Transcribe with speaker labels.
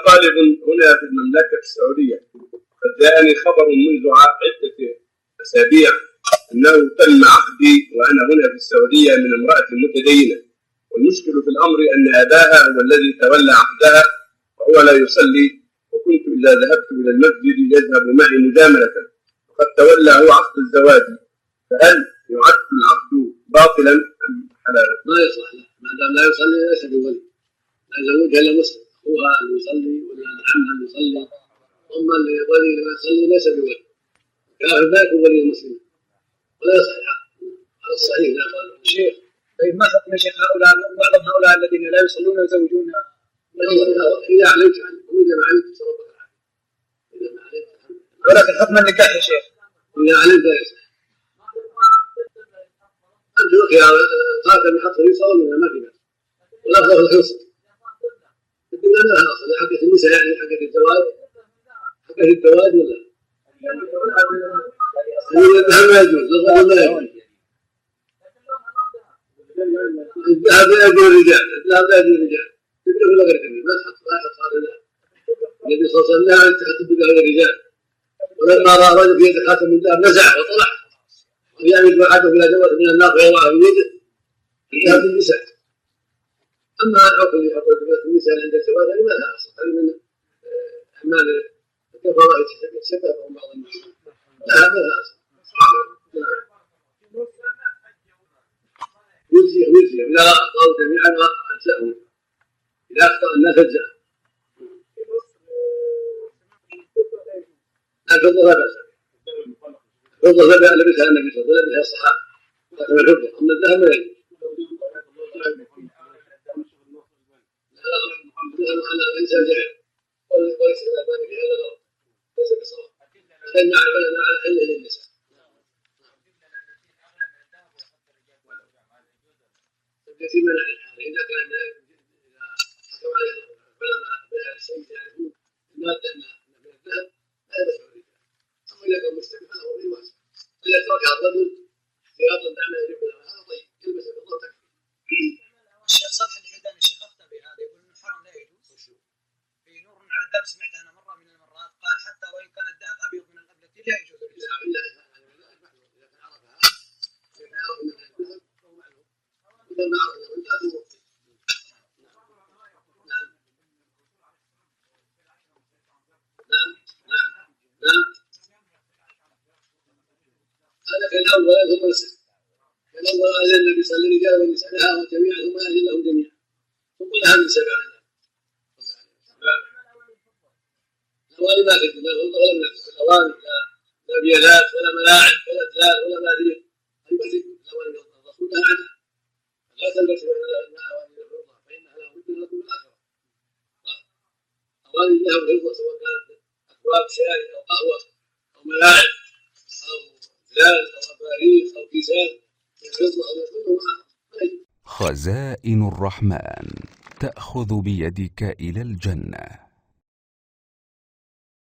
Speaker 1: طالب هنا في المملكة السعودية، قد جاءني خبر منذ عدة أسابيع أنه تم عقدي وأنا هنا في السعودية من امرأة متدينة، والمشكل في الأمر أن أباها هو الذي تولى عقدها وهو لا يصلي، وكنت إذا ذهبت إلى المسجد يذهب معي مجاملة، وقد تولى هو عقد الزواج، فهل يعد العقد باطلا أم حلالا؟
Speaker 2: ما يصلح له ما دام لا يصلي ليس بولي، لا يزوجها الا مسلم، اخوها ان يصلي ولا عمها ان يصلي، اما الولي لا يصلي ليس بولي، كافر لا يكون ولي المسلم ولا يصح على الصحيح. لا قال
Speaker 3: الشيخ طيب ما حكم يا شيخ هؤلاء معظم هؤلاء الذين لا يصلون ويزوجون؟
Speaker 2: اذا علمت عنه واذا ما علمت فربك عنه، اذا ما علمت
Speaker 3: ولكن حكم النكاح يا شيخ
Speaker 2: اذا علمت لا يصح. أنت وقع قاتل من حق اليسار ولا ما في بأس، والأفضل الحرص. الدنيا ما لها أصل، حقة النساء يعني حقة الزواج ولا؟ الذهب ما يجوز، الرجل ما يجوز. الذهب لا يجوز الرجال، تبدأ ولا غير كبير، ما يحط هذا الذهب. النبي صلى الله عليه وسلم لا يتحط بذهب الرجال، ولما رأى رجل في يده خاتم من ذهب نزع وطلع. يعني يجمعته إلى جوة من النار ويضعها في يده هذه النساء. أما الحكم اللي حصل في النساء عند الزواج هذه ما لها أصل، هذه من أعمال الكفرة يتشبههم بعض الناس، لا ما لها أصل. يجزي إذا أخطأوا جميعا أجزأهم، إذا أخطأ الناس أجزأهم. الفضة لا بأس، الفضة لبسها النبي صلى الله عليه وسلم، لبسها الصحابة، لكن الفضة أما الذهب ما يجوز. أنا الإنسان جاهل وليس الألباني في هذا الغلط، ليس بصواب، لأن على حله للنساء. في منع الحال إذا كان حكم عليه العلماء بهذا الشيء يعرفون المادة من الذهب لا يدفع الرجال، أما إذا كان مسلم فهذا هو الواسع. إذا تركها الرجل احتياطا دعنا يجب لها هذا طيب، يلبس الفضة تكفي.
Speaker 3: الشيخ صالح الحيداني الشيخ أفتى بهذا، يقول إنه حرام لا يجوز. في نور على الدرب سمعت أنا مرة من المرات قال حتى وإن كان الذهب أبيض من الأبلة لا يجوز الرجال.
Speaker 2: إذا كان عرفها يعرف أنها الذهب فهو معلوم، إذا ما عرفنا من ذهب هو مفتي. نعم هذا كالأول ثم السن، كالأول أهل النبي صلى الله عليه وسلم والنساء لها وجميعا ثم أهل لهم جميعا، ثم لها النساء بعد ذلك. الأواني ما كنت لا فضة ولا منافس، الأواني لا بيالات ولا ملاعب ولا أدلال ولا مادير، هذه ما تكون الأواني الرسول لها عنها، لا تلبسوا إلا أواني الفضة فإنها لا بد لكم الآخرة. أواني الذهب والفضة سواء كانت أكواب شاي أو قهوة أو ملاعب أو أدلال أو أباريق أو كيسان من فضة أو من فضة.
Speaker 4: خزائن الرحمن تأخذ بيدك إلى الجنة.